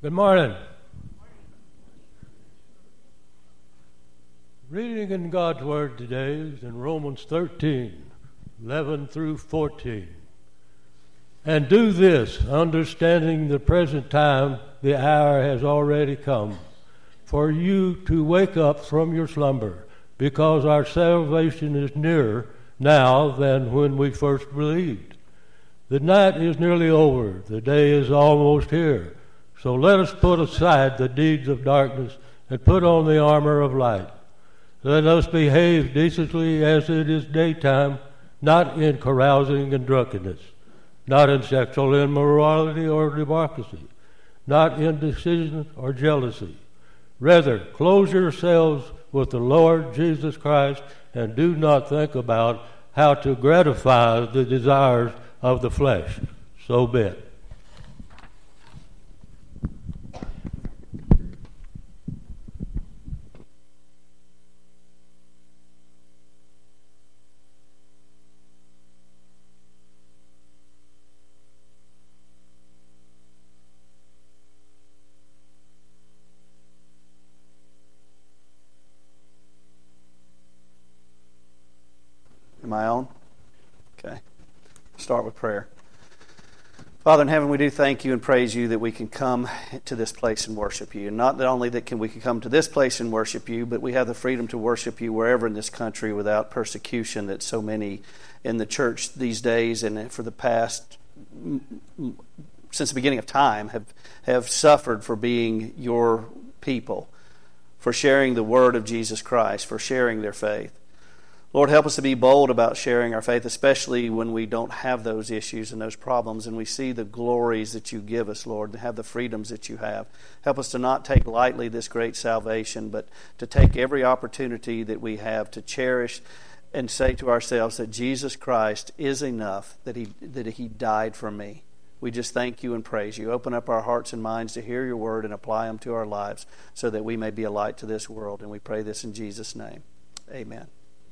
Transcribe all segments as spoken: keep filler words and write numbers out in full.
Good morning. Reading in God's Word today is in Romans thirteen, eleven through fourteen. And do this, understanding the present time, the hour has already come, for you to wake up from your slumber, because our salvation is nearer now than when we first believed. The night is nearly over, the day is almost here. So let us put aside the deeds of darkness and put on the armor of light. Let us behave decently as it is daytime, not in carousing and drunkenness, not in sexual immorality or debauchery, not in decision or jealousy. Rather, clothe yourselves with the Lord Jesus Christ and do not think about how to gratify the desires of the flesh. So be it. Am I on? Okay. Start with prayer. Father in heaven, we do thank you and praise you that we can come to this place and worship you. And not only that can we can come to this place and worship you, but we have the freedom to worship you wherever in this country without persecution that so many in the church these days and for the past, since the beginning of time, have, have suffered for being your people, for sharing the word of Jesus Christ, for sharing their faith. Lord, help us to be bold about sharing our faith, especially when we don't have those issues and those problems, and we see the glories that you give us, Lord, and have the freedoms that you have. Help us to not take lightly this great salvation, but to take every opportunity that we have to cherish and say to ourselves that Jesus Christ is enough, that He, that He died for me. We just thank you and praise you. Open up our hearts and minds to hear your word and apply them to our lives so that we may be a light to this world. And we pray this in Jesus' name. Amen.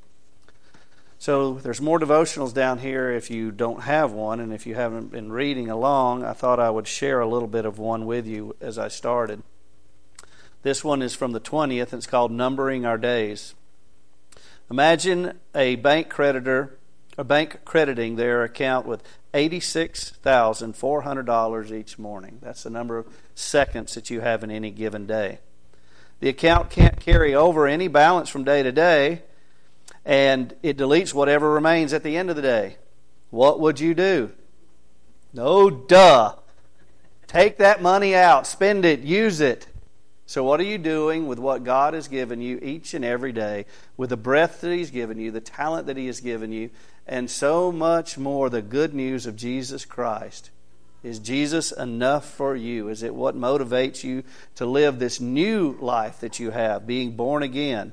So there's more devotionals down here if you don't have one, and if you haven't been reading along, I thought I would share a little bit of one with you as I started. This one is from the twentieth, and it's called Numbering Our Days. Imagine a bank creditor, a bank crediting their account with eighty-six thousand four hundred dollars each morning. That's the number of seconds that you have in any given day. The account can't carry over any balance from day to day, and it deletes whatever remains at the end of the day. What would you do? No, duh. Take that money out, spend it, use it. So what are you doing with what God has given you each and every day, with the breath that He's given you, the talent that He has given you, and so much more, the good news of Jesus Christ? Is Jesus enough for you? Is it what motivates you to live this new life that you have, being born again?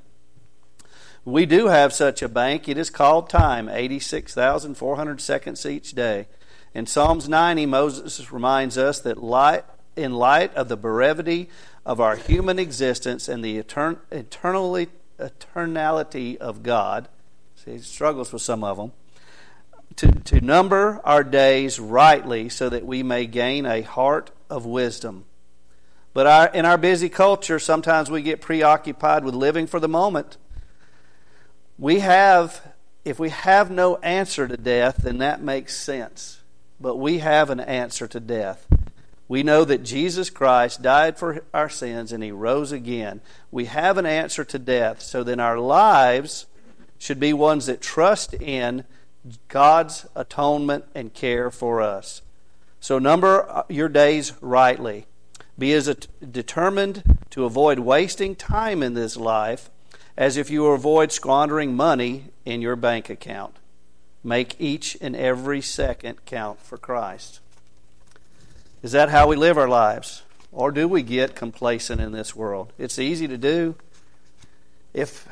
We do have such a bank. It is called time, eighty-six thousand four hundred seconds each day. In Psalms ninety, Moses reminds us that light, in light of the brevity of our human existence and the etern- eternally, eternality of God, see, he struggles with some of them, to, to number our days rightly so that we may gain a heart of wisdom. But our, in our busy culture, sometimes we get preoccupied with living for the moment. We have, if we have no answer to death, then that makes sense. But we have an answer to death. We know that Jesus Christ died for our sins and He rose again. We have an answer to death. So then our lives should be ones that trust in God's atonement and care for us. So number your days rightly. Be as determined to avoid wasting time in this life as if you avoid squandering money in your bank account. Make each and every second count for Christ. Is that how we live our lives? Or do we get complacent in this world? It's easy to do. If,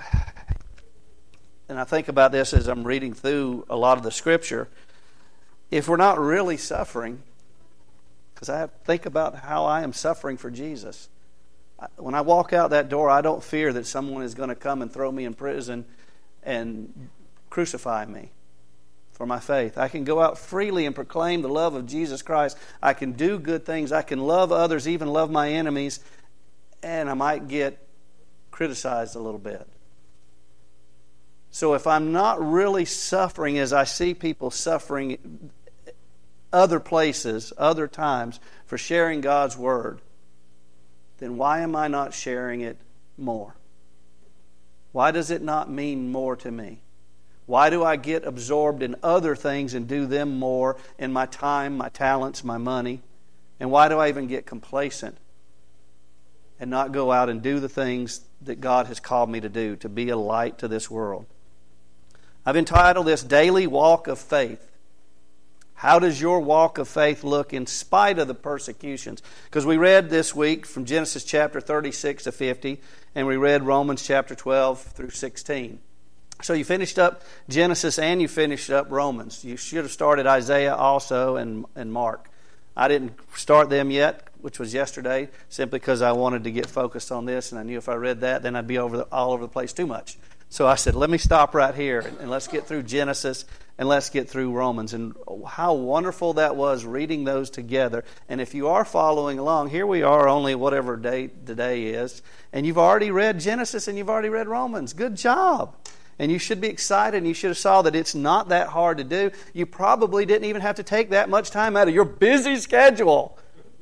and I think about this as I'm reading through a lot of the Scripture, if we're not really suffering, because I think about how I am suffering for Jesus. When I walk out that door, I don't fear that someone is going to come and throw me in prison and crucify me. for my faith. I can go out freely and proclaim the love of Jesus Christ. I can do good things. I can love others, even love my enemies, and I might get criticized a little bit. So if I'm not really suffering as I see people suffering other places, other times, for sharing God's Word, then why am I not sharing it more? Why does it not mean more to me? Why do I get absorbed in other things and do them more in my time, my talents, my money? And why do I even get complacent and not go out and do the things that God has called me to do, to be a light to this world? I've entitled this Daily Walk of Faith. How does your walk of faith look in spite of the persecutions? Because we read this week from Genesis chapter thirty-six to fifty, and we read Romans chapter twelve through sixteen. So you finished up Genesis and you finished up Romans. You should have started Isaiah also and, and Mark. I didn't start them yet, which was yesterday, simply because I wanted to get focused on this, and I knew if I read that, then I'd be over the, all over the place too much. So I said, let me stop right here, and, and let's get through Genesis, and let's get through Romans. And how wonderful that was, reading those together. And if you are following along, here we are, only whatever day today is, and you've already read Genesis and you've already read Romans. Good job. And you should be excited, and you should have saw that it's not that hard to do. You probably didn't even have to take that much time out of your busy schedule.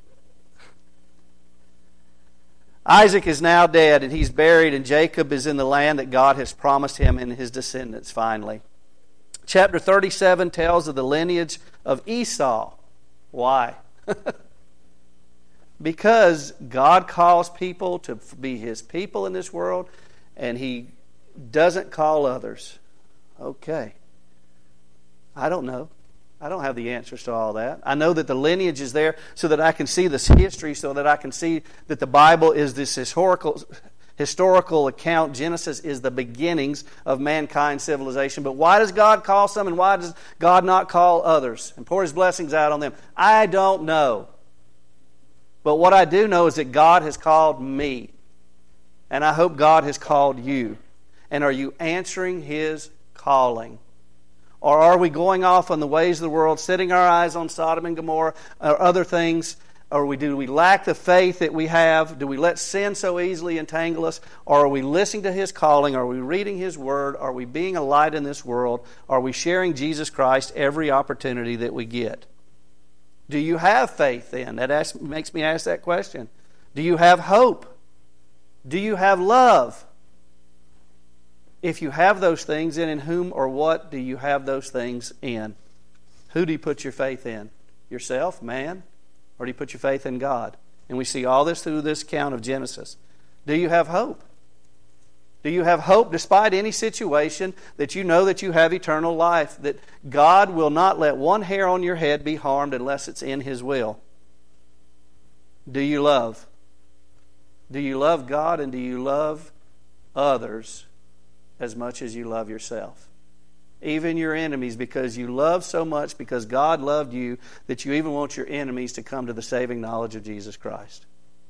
Isaac is now dead, and he's buried, and Jacob is in the land that God has promised him and his descendants finally. Chapter thirty-seven tells of the lineage of Esau. Why? Because God calls people to be His people in this world, and He doesn't call others. Okay. I don't know. I don't have the answers to all that. I know that the lineage is there so that I can see this history, so that I can see that the Bible is this historical historical account. Genesis is the beginnings of mankind's civilization. But why does God call some and why does God not call others and pour His blessings out on them? I don't know. But what I do know is that God has called me. And I hope God has called you. And are you answering His calling? Or are we going off on the ways of the world, setting our eyes on Sodom and Gomorrah or other things? Or we, do we lack the faith that we have? Do we let sin so easily entangle us? Or are we listening to His calling? Are we reading His Word? Are we being a light in this world? Are we sharing Jesus Christ every opportunity that we get? Do you have faith then? That asks, makes me ask that question. Do you have hope? Do you have love? If you have those things, then in whom or what do you have those things in? Who do you put your faith in? Yourself, man? Or do you put your faith in God? And we see all this through this account of Genesis. Do you have hope? Do you have hope despite any situation that you know that you have eternal life? That God will not let one hair on your head be harmed unless it's in His will? Do you love? Do you love God and do you love others as much as you love yourself? Even your enemies, because you love so much, because God loved you, that you even want your enemies to come to the saving knowledge of Jesus Christ.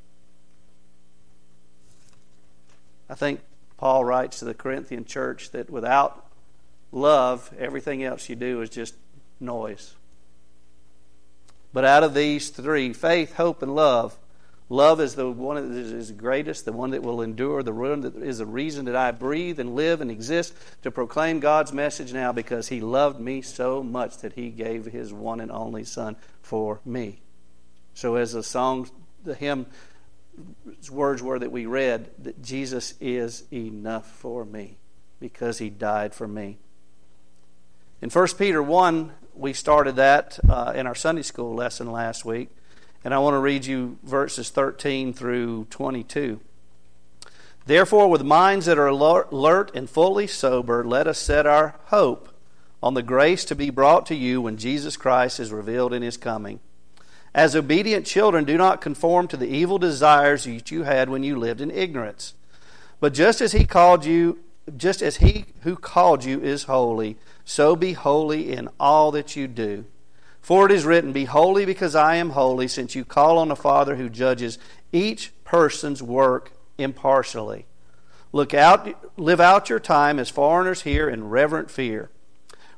I think Paul writes to the Corinthian church that without love, everything else you do is just noise. But out of these three, faith, hope, and love, love is the one that is the greatest, the one that will endure, the one that is the reason that I breathe and live and exist to proclaim God's message now, because He loved me so much that He gave His one and only Son for me. So as the song, the hymn words were that we read, that Jesus is enough for me because He died for me. In First Peter one, we started that uh, in our Sunday school lesson last week. And I want to read you verses thirteen through twenty-two. Therefore, with minds that are alert and fully sober, let us set our hope on the grace to be brought to you when Jesus Christ is revealed in His coming. As obedient children, do not conform to the evil desires that you had when you lived in ignorance. But just as He called you, just as He who called you is holy, so be holy in all that you do. For it is written, be holy because I am holy, since you call on the Father who judges each person's work impartially. Look out, live out your time as foreigners here in reverent fear.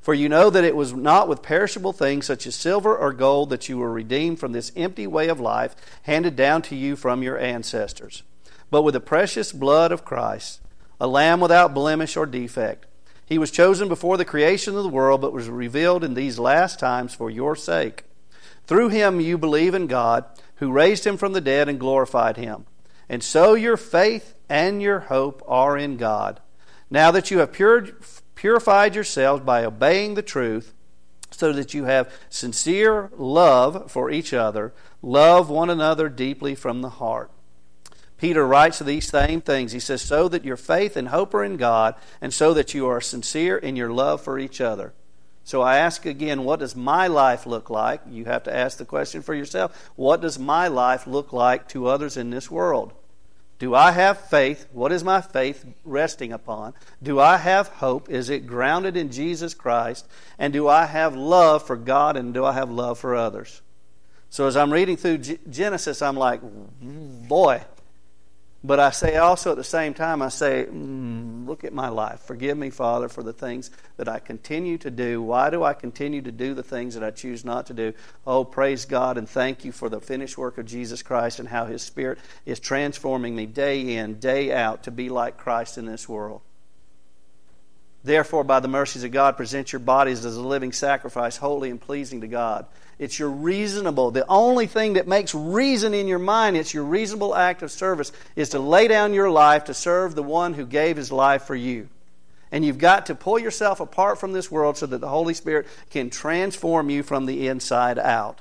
For you know that it was not with perishable things such as silver or gold that you were redeemed from this empty way of life handed down to you from your ancestors, but with the precious blood of Christ, a lamb without blemish or defect. He was chosen before the creation of the world, but was revealed in these last times for your sake. Through him you believe in God, who raised him from the dead and glorified him. And so your faith and your hope are in God. Now that you have pur- purified yourselves by obeying the truth, so that you have sincere love for each other, love one another deeply from the heart. Peter writes these same things. He says, so that your faith and hope are in God, and so that you are sincere in your love for each other. So I ask again, what does my life look like? You have to ask the question for yourself. What does my life look like to others in this world? Do I have faith? What is my faith resting upon? Do I have hope? Is it grounded in Jesus Christ? And do I have love for God, and do I have love for others? So as I'm reading through Genesis, I'm like, boy. But I say also at the same time, I say, mm, look at my life. Forgive me, Father, for the things that I continue to do. Why do I continue to do the things that I choose not to do? Oh, praise God and thank you for the finished work of Jesus Christ and how His Spirit is transforming me day in, day out to be like Christ in this world. Therefore, by the mercies of God, present your bodies as a living sacrifice, holy and pleasing to God. It's your reasonable, the only thing that makes reason in your mind, it's your reasonable act of service, is to lay down your life to serve the one who gave His life for you. And you've got to pull yourself apart from this world so that the Holy Spirit can transform you from the inside out.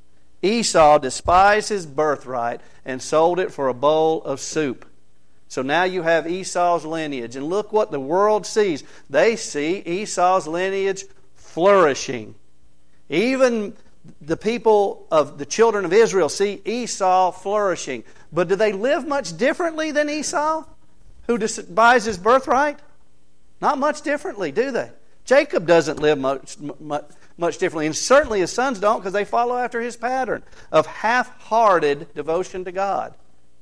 Esau despised his birthright and sold it for a bowl of soup. So now you have Esau's lineage. And look what the world sees. They see Esau's lineage flourishing. Even the people of the children of Israel see Esau flourishing. But do they live much differently than Esau, who despises his birthright? Not much differently, do they? Jacob doesn't live much, much, much differently. And certainly his sons don't, because they follow after his pattern of half-hearted devotion to God.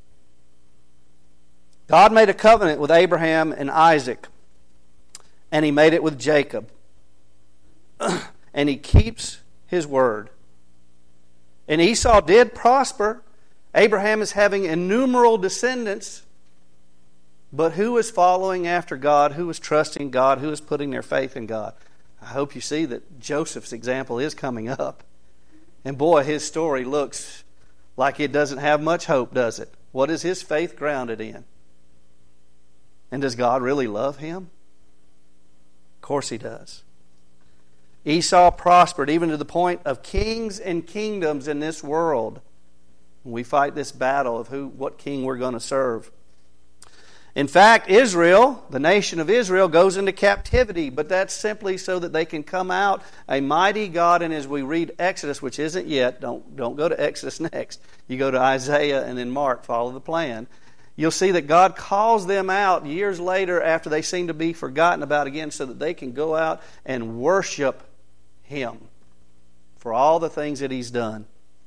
God made a covenant with Abraham and Isaac, and He made it with Jacob. And He keeps His word. And Esau did prosper. Abraham is having innumerable descendants. But who is following after God? Who is trusting God? Who is putting their faith in God? I hope you see that Joseph's example is coming up. And boy, his story looks like it doesn't have much hope, does it? What is his faith grounded in? And does God really love him? Of course He does. Esau prospered even to the point of kings and kingdoms in this world. We fight this battle of who, what king we're going to serve. In fact, Israel, the nation of Israel, goes into captivity, but that's simply so that they can come out a mighty God. And as we read Exodus, which isn't yet, don't, don't go to Exodus next. You go to Isaiah and then Mark, follow the plan. You'll see that God calls them out years later after they seem to be forgotten about again, so that they can go out and worship Him for all the things that He's done.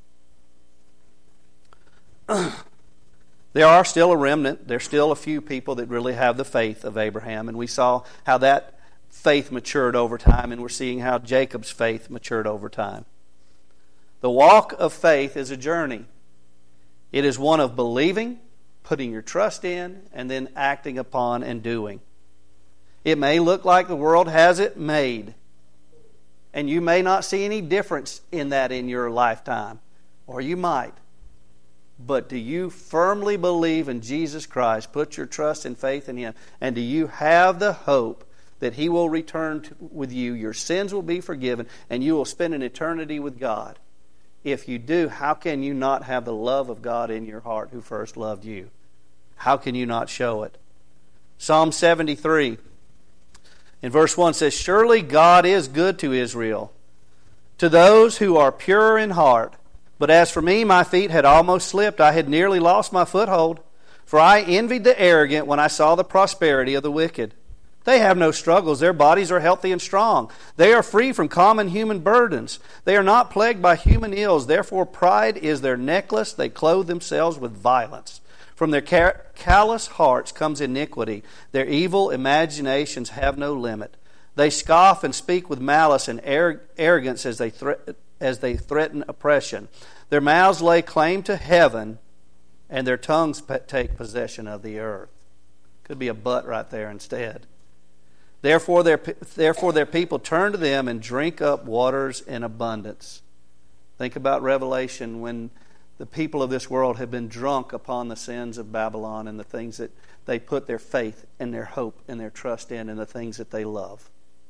There are still a remnant. There's still a few people that really have the faith of Abraham. And we saw how that faith matured over time, and we're seeing how Jacob's faith matured over time. The walk of faith is a journey. It is one of believing, putting your trust in, and then acting upon and doing. It may look like the world has it made, and you may not see any difference in that in your lifetime, or you might. But do you firmly believe in Jesus Christ, put your trust and faith in Him, and do you have the hope that He will return to, with you, your sins will be forgiven, and you will spend an eternity with God? If you do, how can you not have the love of God in your heart who first loved you? How can you not show it? Psalm seventy-three in verse one says, surely God is good to Israel, to those who are pure in heart. But as for me, my feet had almost slipped. I had nearly lost my foothold. For I envied the arrogant when I saw the prosperity of the wicked. They have no struggles. Their bodies are healthy and strong. They are free from common human burdens. They are not plagued by human ills. Therefore pride is their necklace. They clothe themselves with violence. From their callous hearts comes iniquity. Their evil imaginations have no limit. They scoff and speak with malice and arrogance as they thre- as they threaten oppression. Their mouths lay claim to heaven, and their tongues take possession of the earth. Could be a but right there instead. Therefore their, therefore their people turn to them and drink up waters in abundance. Think about Revelation when the people of this world have been drunk upon the sins of Babylon and the things that they put their faith and their hope and their trust in and the things that they love.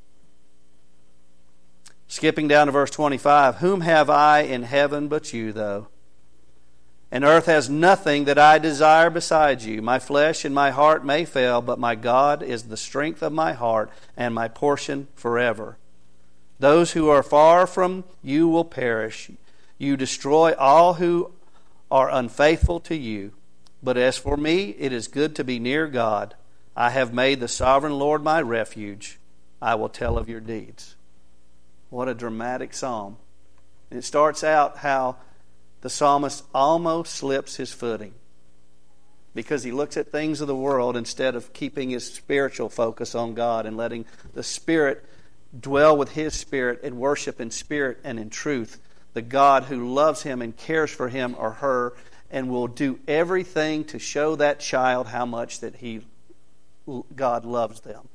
Skipping down to verse twenty-five, whom have I in heaven but you, though? And earth has nothing that I desire besides you. My flesh and my heart may fail, but my God is the strength of my heart and my portion forever. Those who are far from you will perish. You destroy all who are unfaithful to you. But as for me, it is good to be near God. I have made the sovereign Lord my refuge. I will tell of your deeds. What a dramatic psalm. And it starts out how the psalmist almost slips his footing because he looks at things of the world instead of keeping his spiritual focus on God and letting the Spirit dwell with his spirit and worship in spirit and in truth the God who loves him and cares for him or her and will do everything to show that child how much that he God loves them.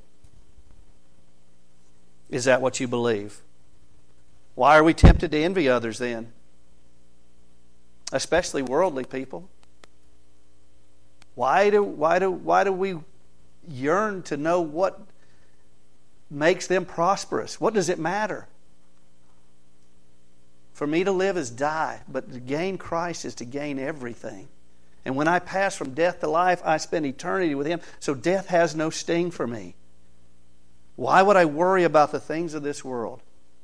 Is that what you believe? Why are we tempted to envy others then? Especially worldly people. Why do why do why do we yearn to know what makes them prosperous? What does it matter? For me to live is die, but to gain Christ is to gain everything. And when I pass from death to life, I spend eternity with Him. So death has no sting for me. Why would I worry about the things of this world?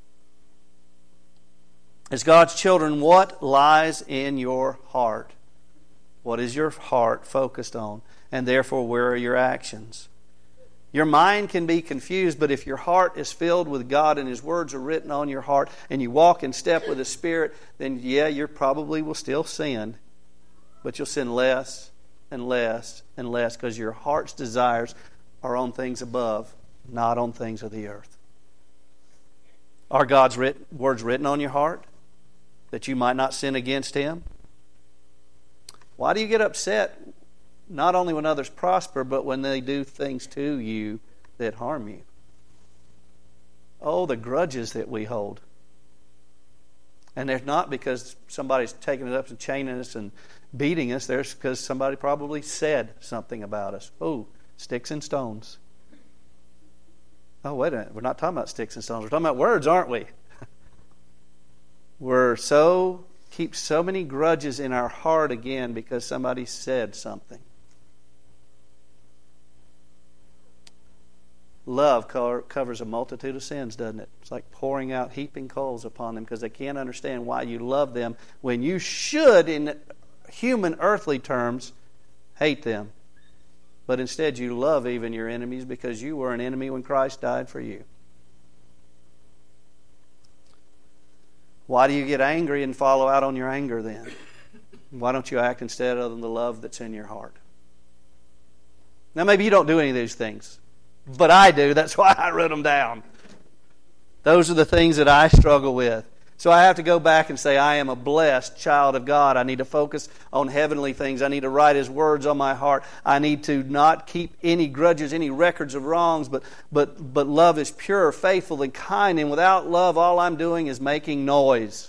As God's children, what lies in your heart? What is your heart focused on? And therefore, where are your actions? Your mind can be confused, but if your heart is filled with God and His words are written on your heart and you walk in step with the Spirit, then yeah, you probably will still sin. But you'll sin less and less and less because your heart's desires are on things above, not on things of the earth. Are God's writ- words written on your heart that you might not sin against Him? Why do you get upset not only when others prosper, but when they do things to you that harm you? Oh, the grudges that we hold. And they're not because somebody's taking it up and chaining us and beating us. They're because somebody probably said something about us. Oh, sticks and stones. Oh, wait a minute. We're not talking about sticks and stones. We're talking about words, aren't we? We're so, keep so many grudges in our heart again because somebody said something. Love co- covers a multitude of sins, doesn't it? It's like pouring out heaping coals upon them because they can't understand why you love them when you should, in human earthly terms, hate them. But instead you love even your enemies because you were an enemy when Christ died for you. Why do you get angry and follow out on your anger then? Why don't you act instead of the love that's in your heart? Now maybe you don't do any of these things, but I do. That's why I wrote them down. Those are the things that I struggle with. So I have to go back and say, I am a blessed child of God. I need to focus on heavenly things. I need to write His words on my heart. I need to not keep any grudges, any records of wrongs, but but but love is pure, faithful, and kind. And without love, all I'm doing is making noise.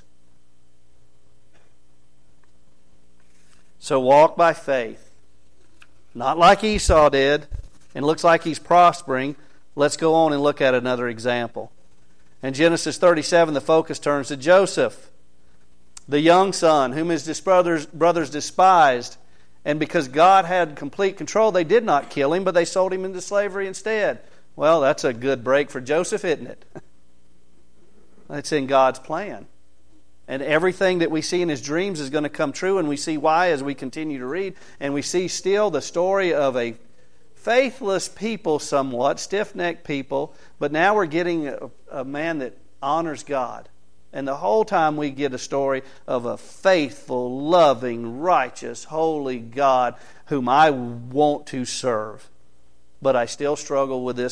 So walk by faith. Not like Esau did, and looks like he's prospering. Let's go on and look at another example. In Genesis thirty-seven, the focus turns to Joseph, the young son, whom his brothers, brothers despised. And because God had complete control, they did not kill him, but they sold him into slavery instead. Well, that's a good break for Joseph, isn't it? It's in God's plan. And everything that we see in his dreams is going to come true, and we see why as we continue to read. And we see still the story of a faithless people somewhat, stiff-necked people, but now we're getting a, a man that honors God. And the whole time we get a story of a faithful, loving, righteous, holy God whom I want to serve. But I still struggle with this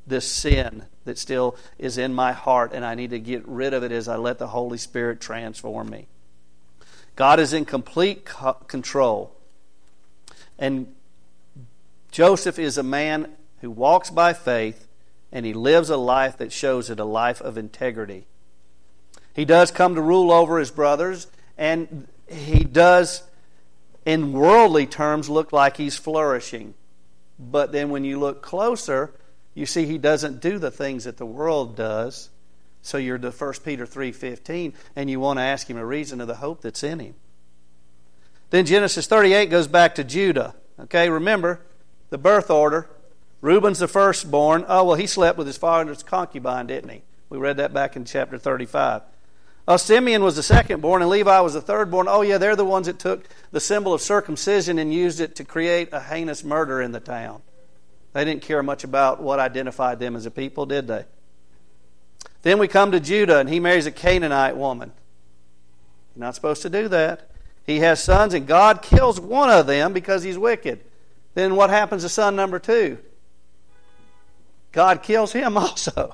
this sin that still is in my heart, and I need to get rid of it as I let the Holy Spirit transform me. God is in complete co- control. And Joseph is a man who walks by faith, and he lives a life that shows it, a life of integrity. He does come to rule over his brothers, and he does, in worldly terms, look like he's flourishing. But then when you look closer, you see he doesn't do the things that the world does. So you're to First Peter three fifteen, and you want to ask him a reason of the hope that's in him. Then Genesis thirty-eight goes back to Judah. Okay, remember the birth order. Reuben's the firstborn. Oh, well, he slept with his father's concubine, didn't he? We read that back in chapter thirty-five. Oh, Simeon was the secondborn, and Levi was the thirdborn. Oh, yeah, they're the ones that took the symbol of circumcision and used it to create a heinous murder in the town. They didn't care much about what identified them as a people, did they? Then we come to Judah, and he marries a Canaanite woman. You're not supposed to do that. He has sons, and God kills one of them because he's wicked. Then what happens to son number two? God kills him also.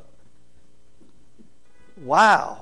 Wow.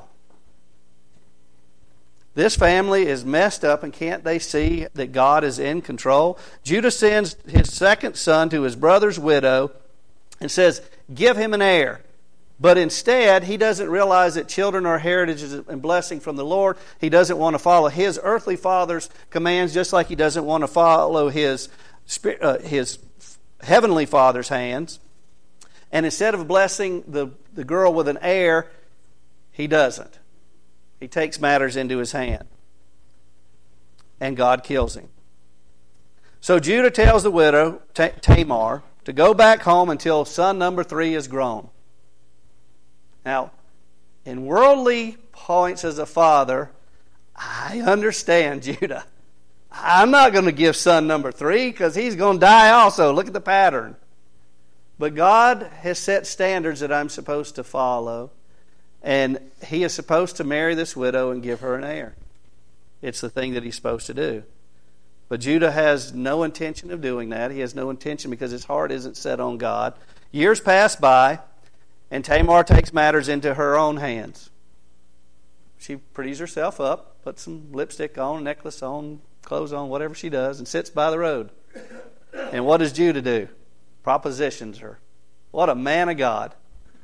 This family is messed up, and can't they see that God is in control? Judah sends his second son to his brother's widow and says, give him an heir. But instead, he doesn't realize that children are heritage and blessing from the Lord. He doesn't want to follow his earthly father's commands, just like he doesn't want to follow his, uh, his heavenly father's hands. And instead of blessing the, the girl with an heir, he doesn't. He takes matters into his hand. And God kills him. So Judah tells the widow, Tamar, to go back home until son number three is grown. Now, in worldly points as a father, I understand Judah. I'm not going to give son number three because he's going to die also. Look at the pattern. But God has set standards that I'm supposed to follow. And he is supposed to marry this widow and give her an heir. It's the thing that he's supposed to do. But Judah has no intention of doing that. He has no intention because his heart isn't set on God. Years pass by, and Tamar takes matters into her own hands. She pretties herself up, puts some lipstick on, necklace on, clothes on, whatever she does, and sits by the road. And what does Judah do? Propositions her. What a man of God.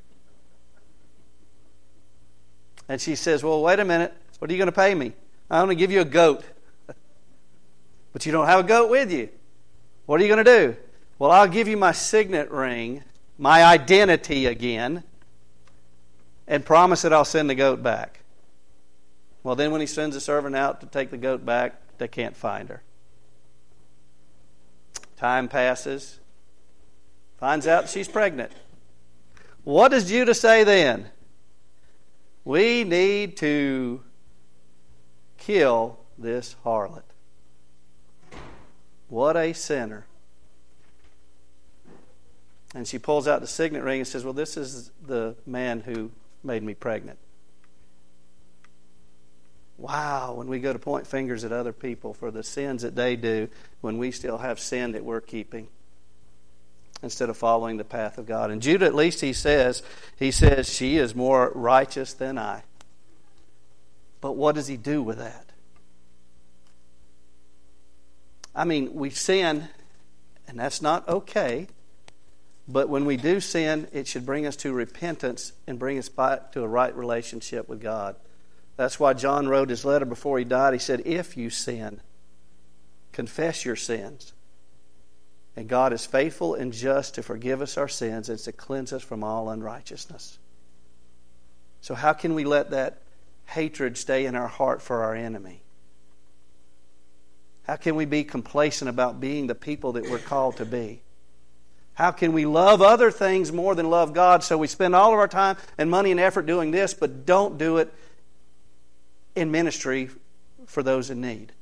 And she says, well, wait a minute. What are you going to pay me? I'm going to give you a goat. But you don't have a goat with you. What are you going to do? Well, I'll give you my signet ring, my identity again, and promise that I'll send the goat back. Well, then when he sends a servant out to take the goat back, they can't find her. Time passes. Finds out she's pregnant. What does Judah say then? We need to kill this harlot. What a sinner. And she pulls out the signet ring and says, well, this is the man who made me pregnant. Wow, when we go to point fingers at other people for the sins that they do, when we still have sin that we're keeping, instead of following the path of God. And Judah, at least he says, he says, she is more righteous than I. But what does he do with that? I mean, we sin, and that's not okay. But when we do sin, it should bring us to repentance and bring us back to a right relationship with God. That's why John wrote his letter before he died. He said, if you sin, confess your sins. And God is faithful and just to forgive us our sins and to cleanse us from all unrighteousness. So how can we let that hatred stay in our heart for our enemy? How can we be complacent about being the people that we're called to be? How can we love other things more than love God, so we spend all of our time and money and effort doing this, but don't do it in ministry for those in need?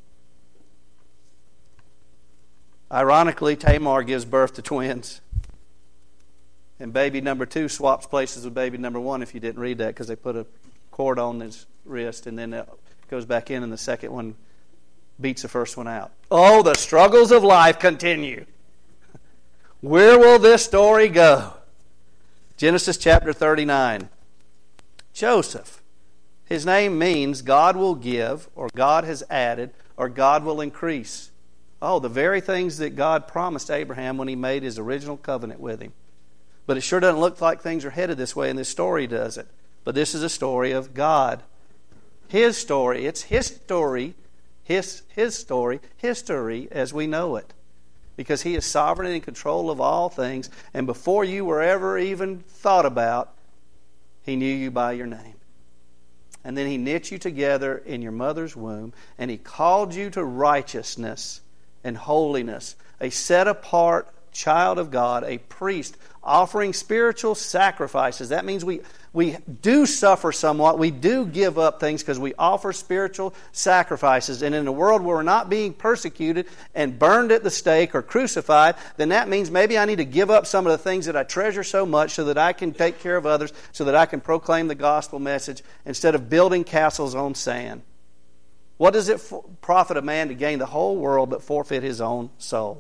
Ironically, Tamar gives birth to twins. And baby number two swaps places with baby number one, if you didn't read that, because they put a cord on his wrist and then it goes back in and the second one beats the first one out. Oh, the struggles of life continue. Where will this story go? Genesis chapter thirty-nine. Joseph. His name means God will give, or God has added, or God will increase. Oh, the very things that God promised Abraham when He made His original covenant with him. But it sure doesn't look like things are headed this way, and this story does it. But this is a story of God. His story. It's His story. His, his story. History as we know it. Because He is sovereign and in control of all things. And before you were ever even thought about, He knew you by your name. And then He knit you together in your mother's womb. And He called you to righteousness and holiness. A set-apart child of God, a priest, offering spiritual sacrifices. That means we, we do suffer somewhat. We do give up things because we offer spiritual sacrifices. And in a world where we're not being persecuted and burned at the stake or crucified, then that means maybe I need to give up some of the things that I treasure so much so that I can take care of others, so that I can proclaim the gospel message instead of building castles on sand. What does it profit a man to gain the whole world but forfeit his own soul?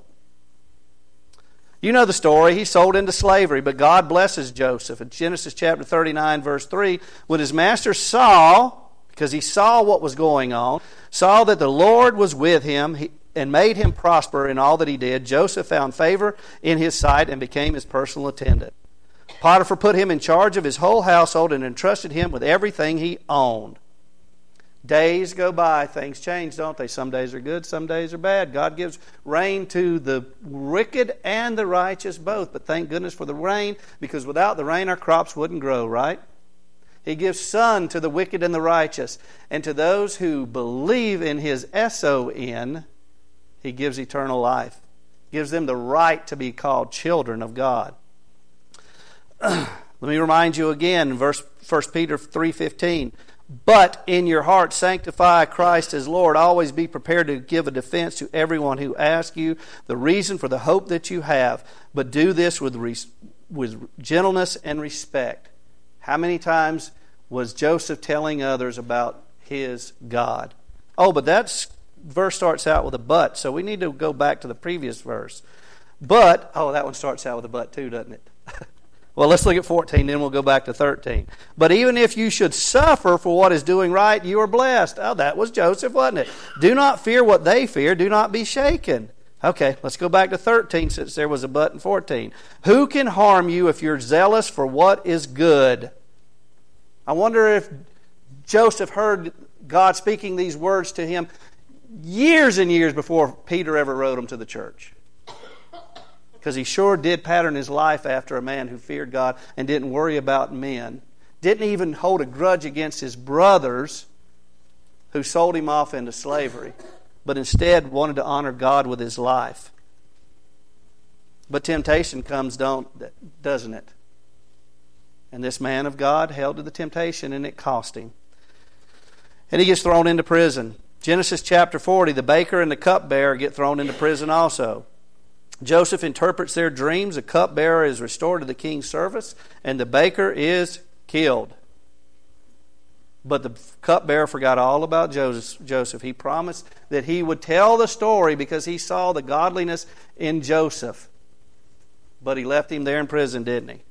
You know the story. He's sold into slavery, but God blesses Joseph. In Genesis chapter thirty-nine, verse three, when his master saw, because he saw what was going on, saw that the Lord was with him he, and made him prosper in all that he did, Joseph found favor in his sight and became his personal attendant. Potiphar put him in charge of his whole household and entrusted him with everything he owned. Days go by, things change, don't they? Some days are good, some days are bad. God gives rain to the wicked and the righteous both. But thank goodness for the rain, because without the rain our crops wouldn't grow, right? He gives sun to the wicked and the righteous. And to those who believe in His S O N, He gives eternal life. Gives them the right to be called children of God. Let me remind you again, verse First Peter three fifteen. But in your heart sanctify Christ as Lord. Always be prepared to give a defense to everyone who asks you the reason for the hope that you have. But do this with, res- with gentleness and respect. How many times was Joseph telling others about his God? Oh, but that verse starts out with a but. So we need to go back to the previous verse. But, oh, that one starts out with a but too, doesn't it? Well, let's look at fourteen, then we'll go back to thirteen. But even if you should suffer for what is doing right, you are blessed. Oh, that was Joseph, wasn't it? Do not fear what they fear. Do not be shaken. Okay, let's go back to thirteen since there was a but in fourteen. Who can harm you if you're zealous for what is good? I wonder if Joseph heard God speaking these words to him years and years before Peter ever wrote them to the church. Because he sure did pattern his life after a man who feared God and didn't worry about men. Didn't even hold a grudge against his brothers who sold him off into slavery, but instead wanted to honor God with his life. But temptation comes, don't, doesn't it? And this man of God held to the temptation, and it cost him. And he gets thrown into prison. Genesis chapter forty, the baker and the cupbearer get thrown into prison also. Joseph interprets their dreams. The cupbearer is restored to the king's service, and the baker is killed. But the cupbearer forgot all about Joseph. He promised that he would tell the story because he saw the godliness in Joseph. But he left him there in prison, didn't he?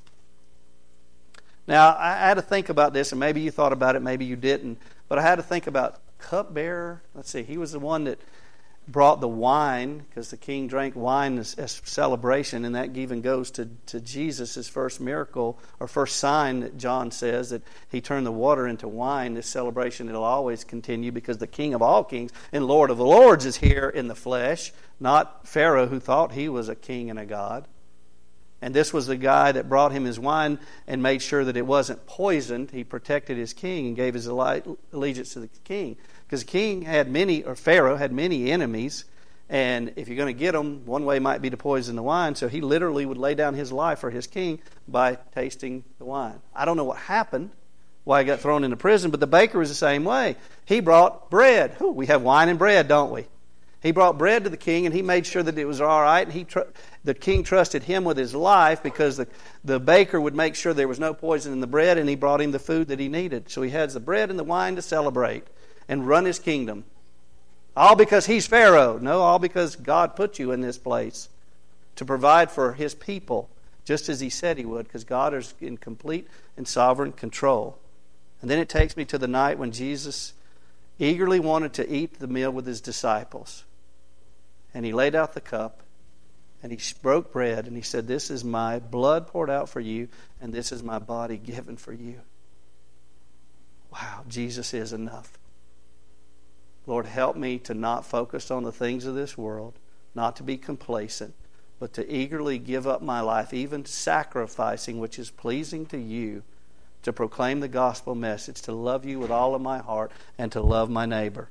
Now, I had to think about this, and maybe you thought about it, maybe you didn't. But I had to think about cupbearer. Let's see, he was the one that brought the wine, because the king drank wine as, as celebration, and that even goes to, to Jesus' first miracle, or first sign that John says, that he turned the water into wine. This celebration, it'll always continue, because the King of all kings and Lord of the lords is here in the flesh, not Pharaoh, who thought he was a king and a god. And this was the guy that brought him his wine and made sure that it wasn't poisoned. He protected his king and gave his allegiance to the king. Because the king had many, or Pharaoh had many enemies. And if you're going to get them, one way might be to poison the wine. So he literally would lay down his life for his king by tasting the wine. I don't know what happened, why he got thrown into prison, but the baker was the same way. He brought bread. Ooh, we have wine and bread, don't we? He brought bread to the king, and he made sure that it was all right. And he, tr- the king trusted him with his life, because the, the baker would make sure there was no poison in the bread, and he brought him the food that he needed. So he has the bread and the wine to celebrate and run his kingdom. All because he's Pharaoh. No, all because God put you in this place to provide for his people, just as He said He would, because God is in complete and sovereign control. And then it takes me to the night when Jesus eagerly wanted to eat the meal with His disciples. And He laid out the cup, and He broke bread, and He said, "This is my blood poured out for you, and this is my body given for you." Wow, Jesus is enough. Lord, help me to not focus on the things of this world, not to be complacent, but to eagerly give up my life, even sacrificing which is pleasing to You, to proclaim the gospel message, to love You with all of my heart, and to love my neighbor.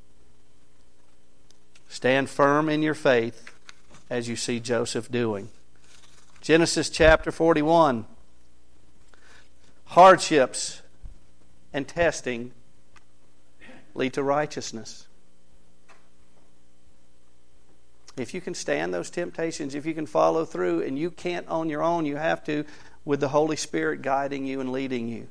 Stand firm in your faith as you see Joseph doing. Genesis chapter forty-one. Hardships and testing lead to righteousness. If you can stand those temptations, if you can follow through, and you can't on your own, you have to with the Holy Spirit guiding you and leading you.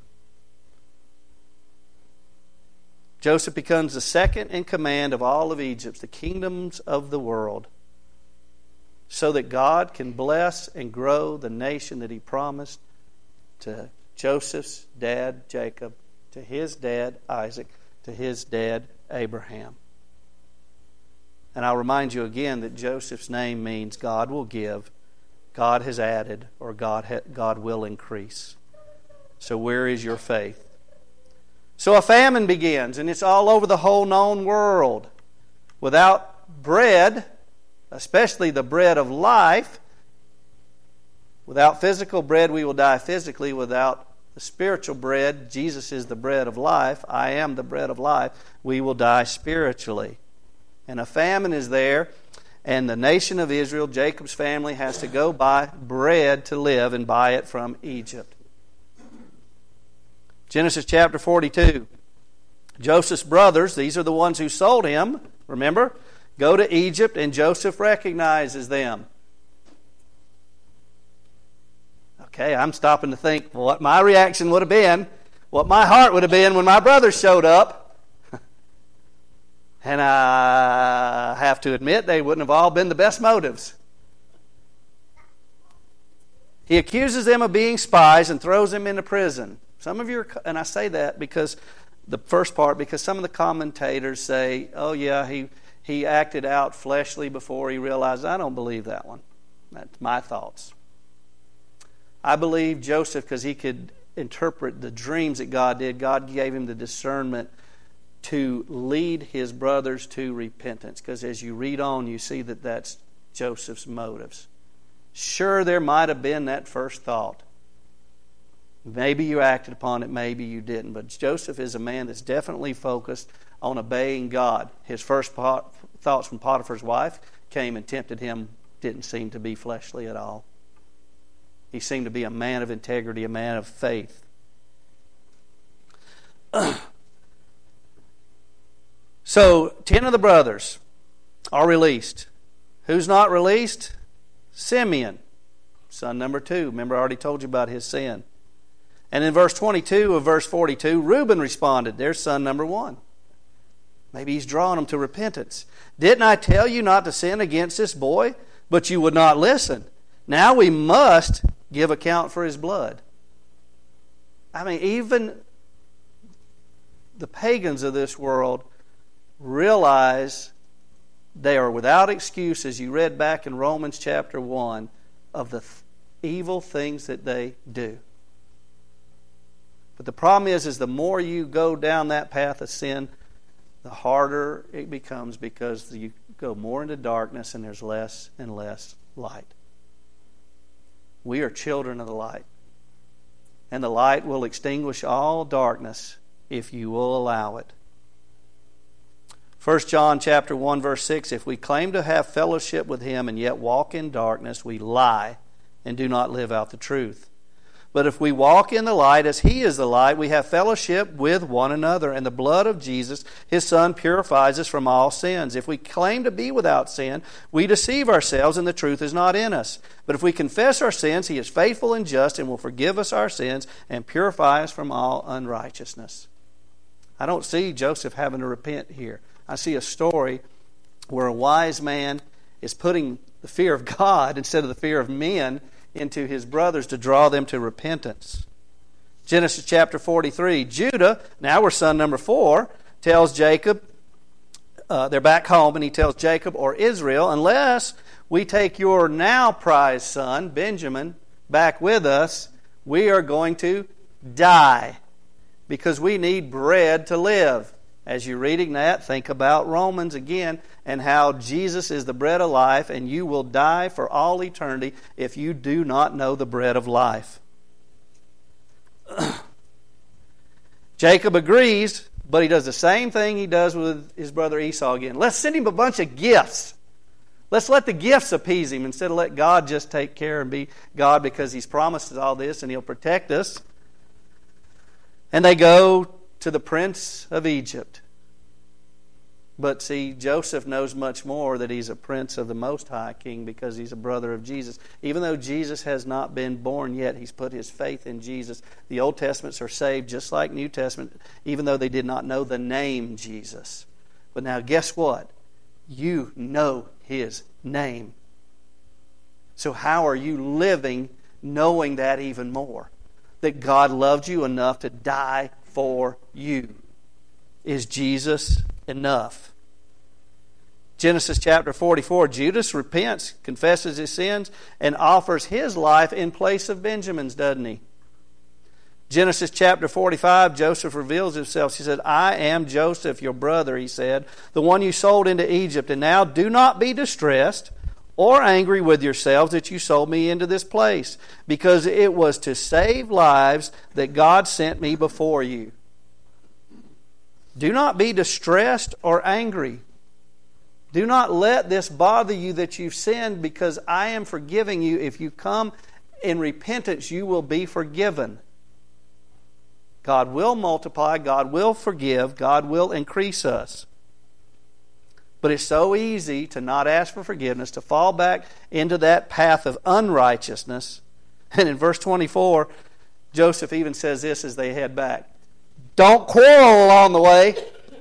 Joseph becomes the second in command of all of Egypt, the kingdoms of the world, so that God can bless and grow the nation that He promised to Joseph's dad, Jacob, to his dad, Isaac, to his dad, Abraham. And I'll remind you again that Joseph's name means God will give, God has added, or God ha- God will increase. So where is your faith? So a famine begins, and it's all over the whole known world. Without bread, especially the bread of life, without physical bread we will die physically. Without the spiritual bread, Jesus is the bread of life, I am the bread of life, we will die spiritually. And a famine is there, and the nation of Israel, Jacob's family, has to go buy bread to live and buy it from Egypt. Genesis chapter forty-two. Joseph's brothers, these are the ones who sold him, remember, go to Egypt, and Joseph recognizes them. Okay, I'm stopping to think what my reaction would have been, what my heart would have been when my brothers showed up. And I have to admit, they wouldn't have all been the best motives. He accuses them of being spies and throws them into prison. Some of you, are, and I say that because the first part, because some of the commentators say, oh yeah, he, he acted out fleshly before he realized. I don't believe that one. That's my thoughts. I believe Joseph, because he could interpret the dreams that God did. God gave him the discernment to lead his brothers to repentance. Because as you read on, you see that that's Joseph's motives. Sure, there might have been that first thought. Maybe you acted upon it, maybe you didn't. But Joseph is a man that's definitely focused on obeying God. His first thoughts from Potiphar's wife came and tempted him, didn't seem to be fleshly at all. He seemed to be a man of integrity, a man of faith. So, ten of the brothers are released. Who's not released? Simeon, son number two. Remember, I already told you about his sin. And in verse twenty-two of verse forty-two, Reuben responded. There's son number one. Maybe he's drawing them to repentance. Didn't I tell you not to sin against this boy? But you would not listen. Now we must give account for his blood. I mean, even the pagans of this world realize they are without excuse, as you read back in Romans chapter one, of the th- evil things that they do. But the problem is, is the more you go down that path of sin, the harder it becomes, because you go more into darkness and there's less and less light. We are children of the light. And the light will extinguish all darkness if you will allow it. First John chapter one verse six, if we claim to have fellowship with Him and yet walk in darkness, we lie and do not live out the truth. But if we walk in the light as He is the light, we have fellowship with one another, and the blood of Jesus, His Son, purifies us from all sins. If we claim to be without sin, we deceive ourselves and the truth is not in us. But if we confess our sins, He is faithful and just and will forgive us our sins and purify us from all unrighteousness. I don't see Joseph having to repent here. I see a story where a wise man is putting the fear of God instead of the fear of men into his brothers to draw them to repentance. Genesis chapter forty-three, Judah, now we're son number four, tells Jacob, uh, they're back home, and he tells Jacob or Israel, unless we take your now prized son, Benjamin, back with us, we are going to die because we need bread to live. As you're reading that, think about Romans again and how Jesus is the bread of life, and you will die for all eternity if you do not know the bread of life. Jacob agrees, but he does the same thing he does with his brother Esau again. Let's send him a bunch of gifts. Let's let the gifts appease him instead of let God just take care and be God, because he's promised us all this and he'll protect us. And they go to the prince of Egypt. But see, Joseph knows much more that he's a prince of the Most High King because he's a brother of Jesus. Even though Jesus has not been born yet, he's put his faith in Jesus. The Old Testaments are saved just like New Testament, even though they did not know the name Jesus. But now guess what? You know his name. So how are you living knowing that even more? That God loved you enough to die for you. Is Jesus enough? Genesis chapter forty-four, Judas repents, confesses his sins, and offers his life in place of Benjamin's, doesn't he? Genesis chapter forty-five, Joseph reveals himself. He said, I am Joseph, your brother, he said, the one you sold into Egypt. And now do not be distressed or angry with yourselves that you sold me into this place, because it was to save lives that God sent me before you. Do not be distressed or angry. Do not let this bother you that you've sinned, because I am forgiving you. If you come in repentance, you will be forgiven. God will multiply. God will forgive. God will increase us. But it's so easy to not ask for forgiveness, to fall back into that path of unrighteousness. And in verse twenty-four, Joseph even says this as they head back. Don't quarrel along the way.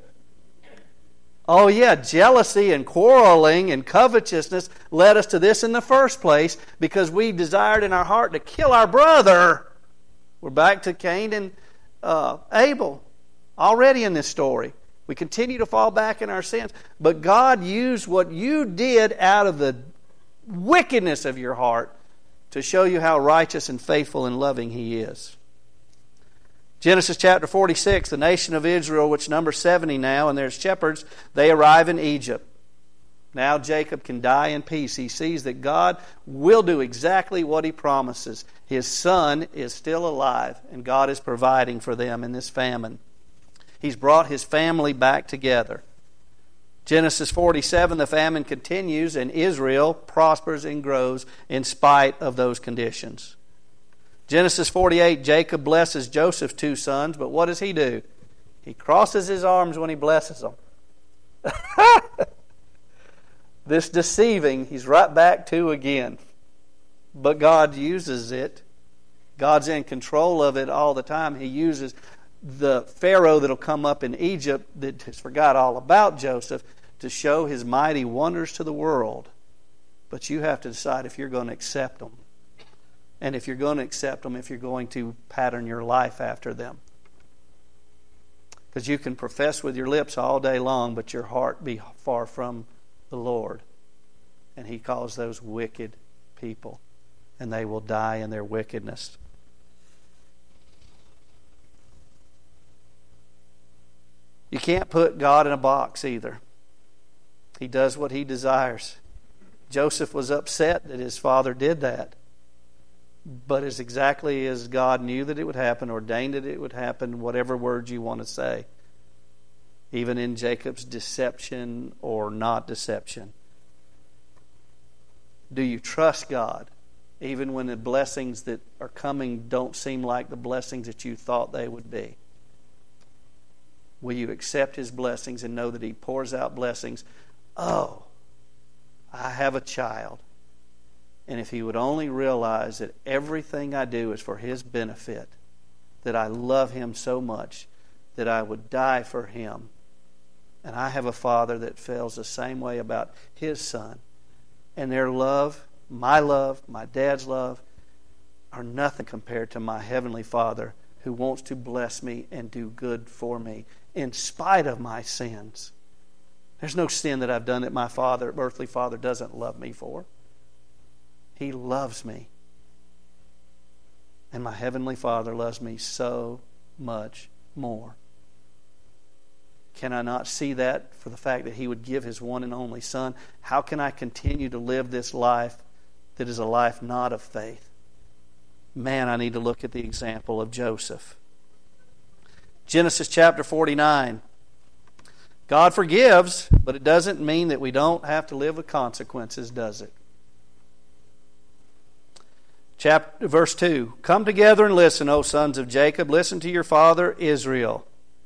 Oh yeah, jealousy and quarreling and covetousness led us to this in the first place, because we desired in our heart to kill our brother. We're back to Cain and uh, Abel already in this story. We continue to fall back in our sins. But God used what you did out of the wickedness of your heart to show you how righteous and faithful and loving He is. Genesis chapter forty-six, the nation of Israel, which numbers seventy now, and there's shepherds, they arrive in Egypt. Now Jacob can die in peace. He sees that God will do exactly what He promises. His son is still alive, and God is providing for them in this famine. He's brought his family back together. Genesis forty-seven, the famine continues, and Israel prospers and grows in spite of those conditions. Genesis forty-eight, Jacob blesses Joseph's two sons, but what does he do? He crosses his arms when he blesses them. This deceiving, he's right back to again. But God uses it. God's in control of it all the time. He uses the Pharaoh that'll come up in Egypt that has forgot all about Joseph to show his mighty wonders to the world. But you have to decide if you're going to accept them. And if you're going to accept them, if you're going to pattern your life after them. Because you can profess with your lips all day long, but your heart be far from the Lord. And He calls those wicked people. And they will die in their wickedness. You can't put God in a box either. He does what He desires. Joseph was upset that his father did that. But as exactly as God knew that it would happen, ordained that it would happen, whatever words you want to say. Even in Jacob's deception or not deception. Do you trust God? Even when the blessings that are coming don't seem like the blessings that you thought they would be. Will you accept His blessings and know that He pours out blessings? Oh, I have a child. And if he would only realize that everything I do is for his benefit, that I love him so much that I would die for him. And I have a Father that feels the same way about his son. and their love, my love, my dad's love, are nothing compared to my Heavenly Father who wants to bless me and do good for me in spite of my sins. There's no sin that I've done that my father, earthly father, doesn't love me for. He loves me. And my Heavenly Father loves me so much more. Can I not see that for the fact that He would give His one and only Son? How can I continue to live this life that is a life not of faith? Man, I need to look at the example of Joseph. Genesis chapter forty-nine. God forgives, but it doesn't mean that we don't have to live with consequences, does it? Chapter, verse two. Come together and listen, O sons of Jacob. Listen to your father Israel.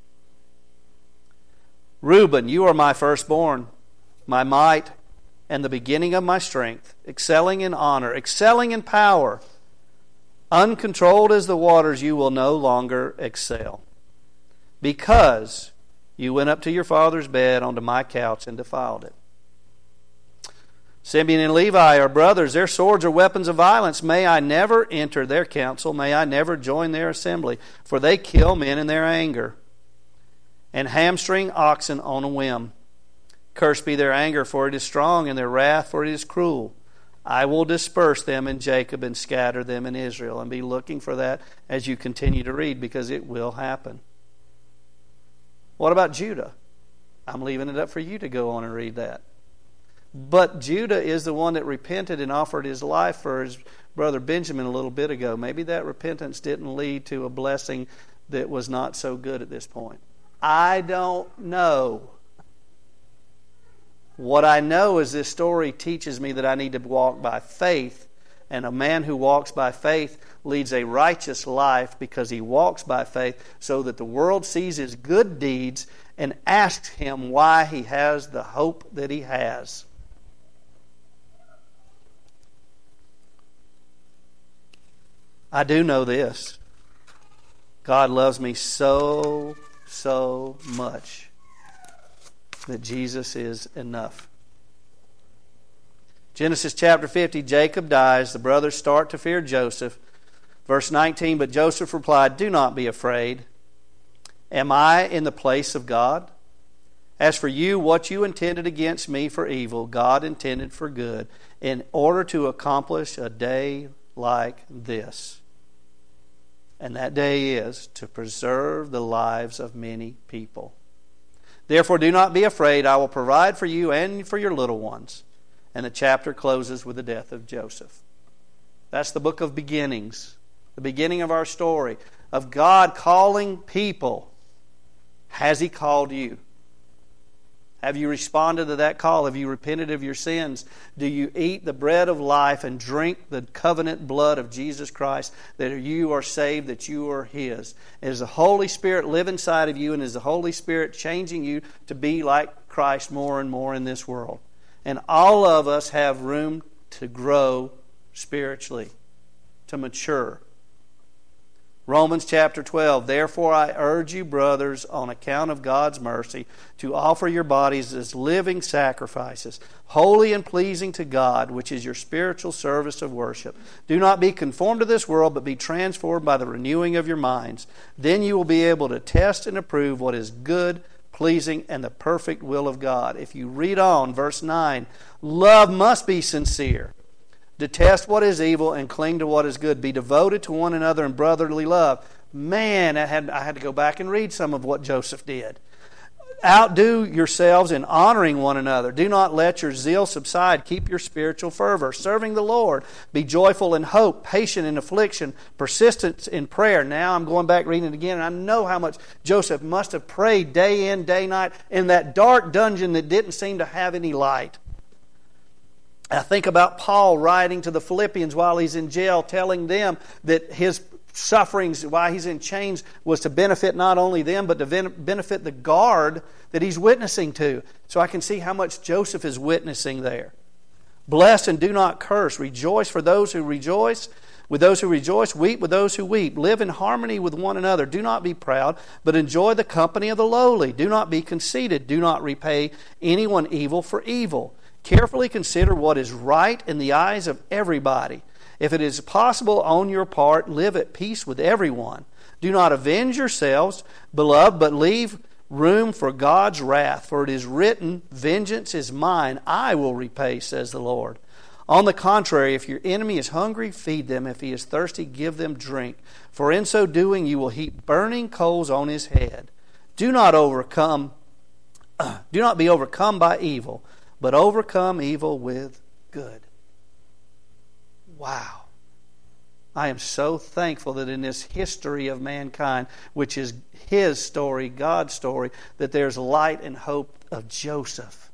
Reuben, you are my firstborn, my might, and the beginning of my strength, excelling in honor, excelling in power. Uncontrolled as the waters, you will no longer excel. Because you went up to your father's bed, onto my couch, and defiled it. Simeon and Levi are brothers. Their swords are weapons of violence. May I never enter their council. May I never join their assembly. For they kill men in their anger, and hamstring oxen on a whim. Cursed be their anger, for it is strong, and their wrath, for it is cruel. I will disperse them in Jacob and scatter them in Israel. And be looking for that as you continue to read, because it will happen. What about Judah? I'm leaving it up for you to go on and read that. But Judah is the one that repented and offered his life for his brother Benjamin a little bit ago. Maybe that repentance didn't lead to a blessing that was not so good at this point. I don't know. What I know is this story teaches me that I need to walk by faith. And a man who walks by faith leads a righteous life because he walks by faith, so that the world sees his good deeds and asks him why he has the hope that he has. I do know this. God loves me so, so much that Jesus is enough. Genesis chapter fifty, Jacob dies. The brothers start to fear Joseph. Verse nineteen, but Joseph replied, do not be afraid. Am I in the place of God? As for you, what you intended against me for evil, God intended for good, in order to accomplish a day like this. And that day is to preserve the lives of many people. Therefore, do not be afraid. I will provide for you and for your little ones. And the chapter closes with the death of Joseph. That's the book of beginnings. The beginning of our story of God calling people. Has He called you? Have you responded to that call? Have you repented of your sins? Do you eat the bread of life and drink the covenant blood of Jesus Christ, that you are saved, that you are His? Is the Holy Spirit live inside of you, and is the Holy Spirit changing you to be like Christ more and more in this world? And all of us have room to grow spiritually, to mature. Romans chapter twelve, therefore I urge you, brothers, on account of God's mercy, to offer your bodies as living sacrifices, holy and pleasing to God, which is your spiritual service of worship. Do not be conformed to this world, but be transformed by the renewing of your minds. Then you will be able to test and approve what is good, pleasing, and the perfect will of God. If you read on, verse nine, love must be sincere. Detest what is evil and cling to what is good. Be devoted to one another in brotherly love. Man, I had, I had to go back and read some of what Joseph did. Outdo yourselves in honoring one another. Do not let your zeal subside. Keep your spiritual fervor. Serving the Lord. Be joyful in hope, patient in affliction, persistent in prayer. Now I'm going back reading it again, and I know how much Joseph must have prayed day in, day night in that dark dungeon that didn't seem to have any light. I think about Paul writing to the Philippians while he's in jail, telling them that his sufferings while he's in chains was to benefit not only them, but to benefit the guard that he's witnessing to. So I can see how much Joseph is witnessing there. Bless and do not curse. Rejoice for those who rejoice. With those who rejoice, weep with those who weep. Live in harmony with one another. Do not be proud, but enjoy the company of the lowly. Do not be conceited. Do not repay anyone evil for evil. Carefully consider what is right in the eyes of everybody. If it is possible on your part, live at peace with everyone. Do not avenge yourselves, beloved, but leave room for God's wrath. For it is written, vengeance is mine, I will repay, says the Lord. On the contrary, if your enemy is hungry, feed them. If he is thirsty, give them drink. For in so doing, you will heap burning coals on his head. Do not overcome, uh, do not be overcome by evil, but overcome evil with good. Wow. I am so thankful that in this history of mankind, which is His story, God's story, that there's light and hope of Joseph.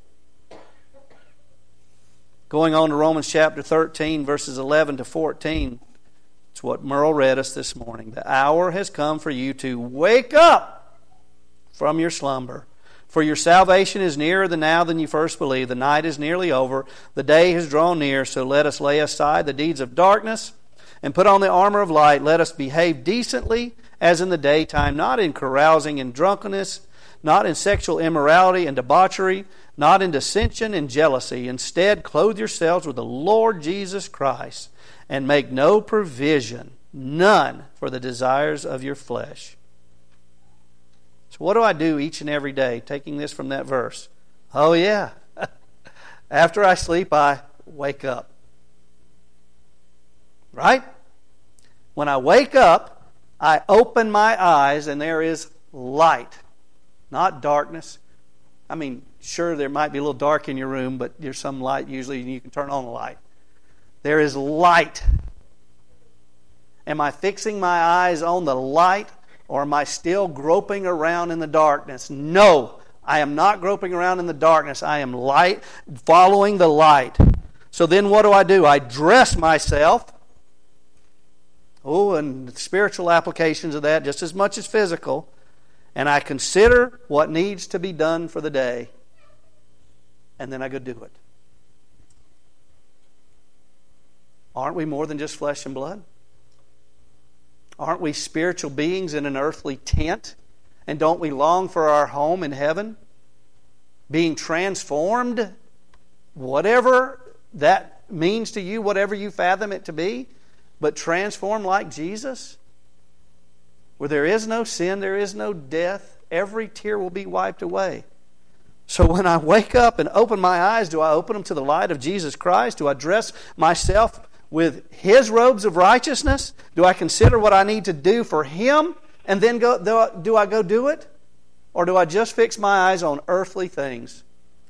Going on to Romans chapter thirteen, verses eleven to fourteen. It's what Merle read us this morning. The hour has come for you to wake up from your slumber. For your salvation is nearer than now than you first believed. The night is nearly over. The day has drawn near. So let us lay aside the deeds of darkness and put on the armor of light. Let us behave decently as in the daytime, not in carousing and drunkenness, not in sexual immorality and debauchery, not in dissension and jealousy. Instead, clothe yourselves with the Lord Jesus Christ and make no provision, none, for the desires of your flesh. So what do I do each and every day, taking this from that verse? Oh yeah, after I sleep, I wake up. Right? When I wake up, I open my eyes and there is light, not darkness. I mean, sure, there might be a little dark in your room, but there's some light usually and you can turn on the light. There is light. Am I fixing my eyes on the light, or am I still groping around in the darkness? No, I am not groping around in the darkness. I am light, following the light. So then what do I do? I dress myself. Oh, and spiritual applications of that just as much as physical. And I consider what needs to be done for the day. And then I go do it. Aren't we more than just flesh and blood? Aren't we spiritual beings in an earthly tent? And don't we long for our home in heaven? Being transformed, whatever that means to you, whatever you fathom it to be, but transformed like Jesus, where there is no sin, there is no death, every tear will be wiped away. So when I wake up and open my eyes, do I open them to the light of Jesus Christ? Do I dress myself with His robes of righteousness? Do I consider what I need to do for Him and then go, do I, do I go do it? Or do I just fix my eyes on earthly things?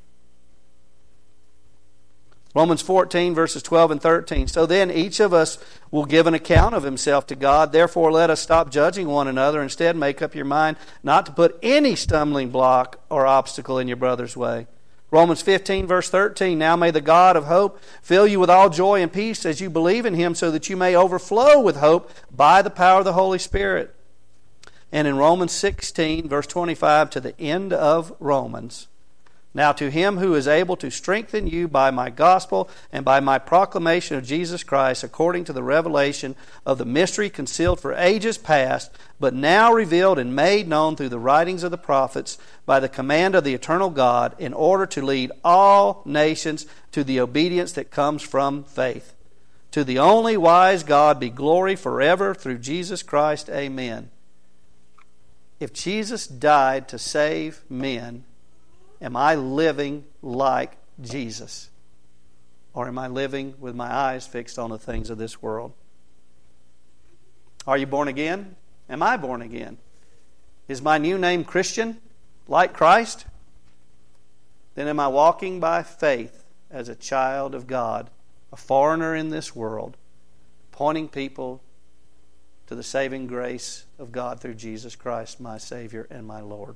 Romans fourteen, verses twelve and thirteen. So then each of us will give an account of himself to God. Therefore let us stop judging one another. Instead, make up your mind not to put any stumbling block or obstacle in your brother's way. Romans fifteen, verse thirteen. Now may the God of hope fill you with all joy and peace as you believe in Him, so that you may overflow with hope by the power of the Holy Spirit. And in Romans sixteen, verse twenty-five, to the end of Romans. Now to Him who is able to strengthen you by my gospel and by my proclamation of Jesus Christ, according to the revelation of the mystery concealed for ages past, but now revealed and made known through the writings of the prophets, by the command of the eternal God, in order to lead all nations to the obedience that comes from faith. To the only wise God be glory forever through Jesus Christ. Amen. If Jesus died to save men, am I living like Jesus? Or am I living with my eyes fixed on the things of this world? Are you born again? Am I born again? Is my new name Christian, like Christ? Then am I walking by faith as a child of God, a foreigner in this world, pointing people to the saving grace of God through Jesus Christ, my Savior and my Lord?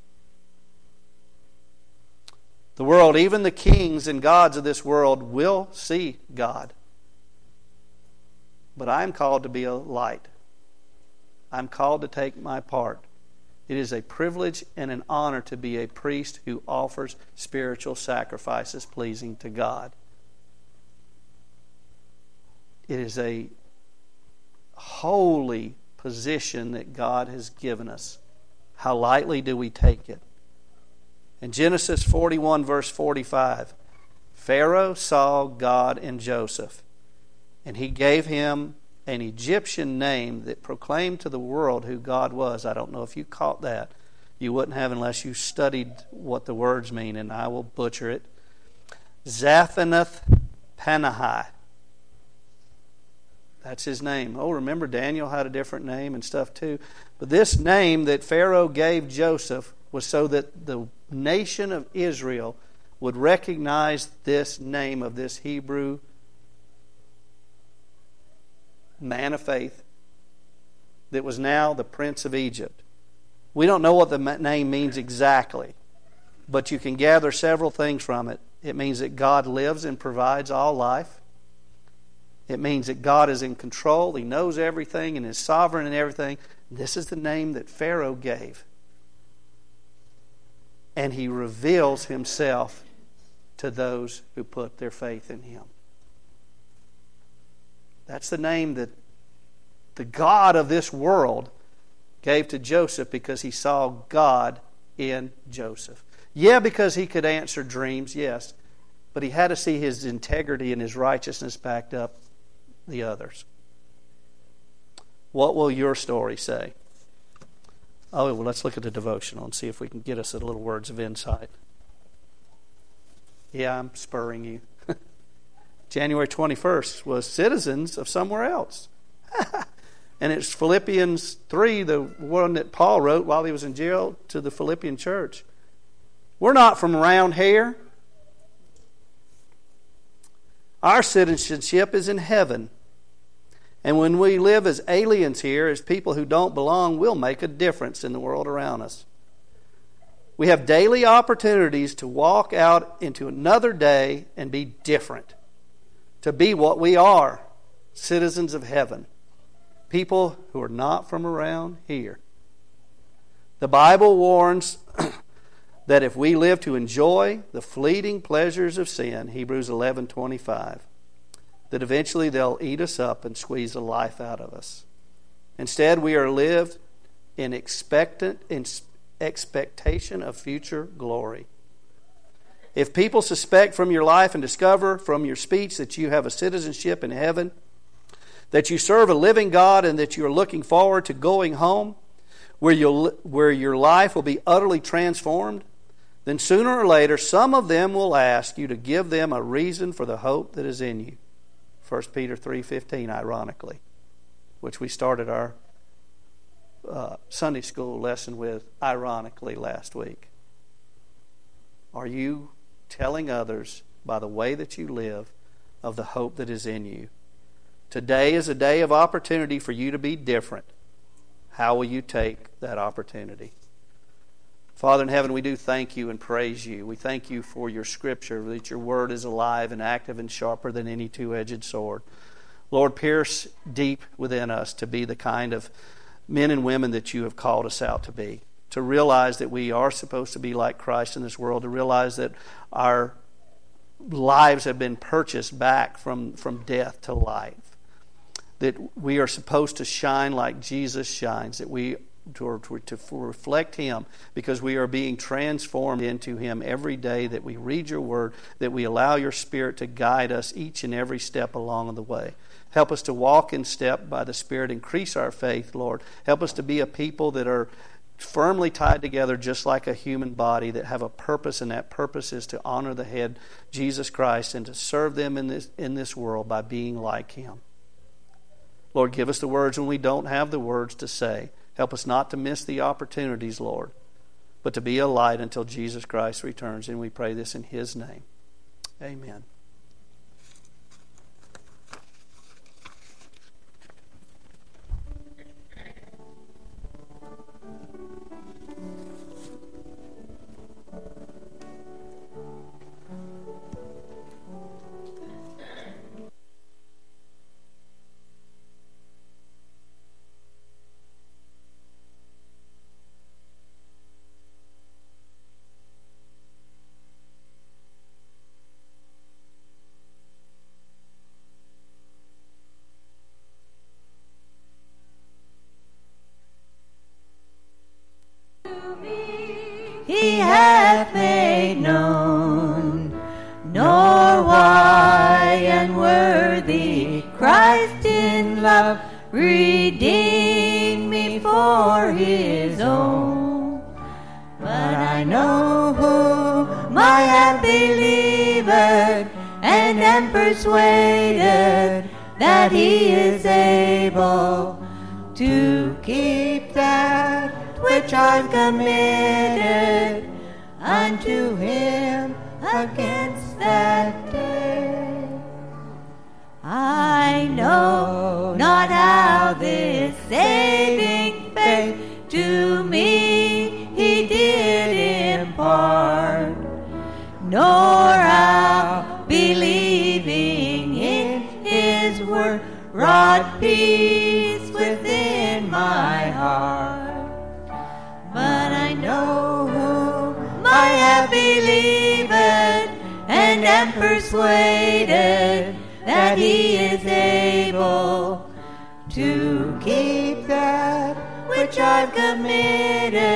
The world, even the kings and gods of this world, will see God. But I am called to be a light. I'm called to take my part. It is a privilege and an honor to be a priest who offers spiritual sacrifices pleasing to God. It is a holy position that God has given us. How lightly do we take it? In Genesis forty-one, verse forty-five, Pharaoh saw God in Joseph, and he gave him an Egyptian name that proclaimed to the world who God was. I don't know if you caught that. You wouldn't have unless you studied what the words mean, and I will butcher it. Zaphanath-Panahi. That's his name. Oh, remember Daniel had a different name and stuff too. But this name that Pharaoh gave Joseph was so that the nation of Israel would recognize this name of this Hebrew man of faith that was now the Prince of Egypt. We don't know what the name means exactly, but you can gather several things from it. It means that God lives and provides all life. It means that God is in control. He knows everything and is sovereign in everything. This is the name that Pharaoh gave. And he reveals himself to those who put their faith in him. That's the name that the God of this world gave to Joseph because he saw God in Joseph. Yeah, because he could answer dreams, yes. But he had to see his integrity and his righteousness backed up the others. What will your story say? Oh, well, let's look at the devotional and see if we can get us a little words of insight. Yeah, I'm spurring you. January twenty-first was citizens of somewhere else. And it's Philippians three, the one that Paul wrote while he was in jail to the Philippian church. We're not from around here. Our citizenship is in heaven. And when we live as aliens here, as people who don't belong, we'll make a difference in the world around us. We have daily opportunities to walk out into another day and be different. To be what we are, citizens of heaven. People who are not from around here. The Bible warns that if we live to enjoy the fleeting pleasures of sin, Hebrews eleven twenty-five, that eventually they'll eat us up and squeeze the life out of us. Instead, we are lived in expectant in expectation of future glory. If people suspect from your life and discover from your speech that you have a citizenship in heaven, that you serve a living God and that you are looking forward to going home, where you'll, where your life will be utterly transformed, then sooner or later some of them will ask you to give them a reason for the hope that is in you. First Peter three fifteen, ironically, which we started our uh, Sunday school lesson with, ironically, last week. Are you telling others by the way that you live of the hope that is in you? Today is a day of opportunity for you to be different. How will you take that opportunity? Father in heaven, we do thank you and praise you. We thank you for your scripture, that your word is alive and active and sharper than any two-edged sword. Lord, pierce deep within us to be the kind of men and women that you have called us out to be. To realize that we are supposed to be like Christ in this world. To realize that our lives have been purchased back from, from death to life. That we are supposed to shine like Jesus shines. That we to, to, to reflect Him, because we are being transformed into Him every day that we read your word, that we allow your Spirit to guide us each and every step along the way. Help us to walk in step by the Spirit. Increase our faith, Lord. Help us to be a people that are firmly tied together just like a human body, that have a purpose, and that purpose is to honor the head, Jesus Christ, and to serve them in this, in this world by being like Him. Lord, give us the words when we don't have the words to say. Help us not to miss the opportunities, Lord, but to be a light until Jesus Christ returns. And we pray this in His name. Amen. Christ in love redeemed me for his own. But I know whom I have believed, and am persuaded that he is able to keep that which I've committed unto him against that day. I know not how this saving faith to me he did impart, nor how believing in his word wrought peace within my heart. But I know whom I have believed, and am persuaded that he is able to keep that which I've committed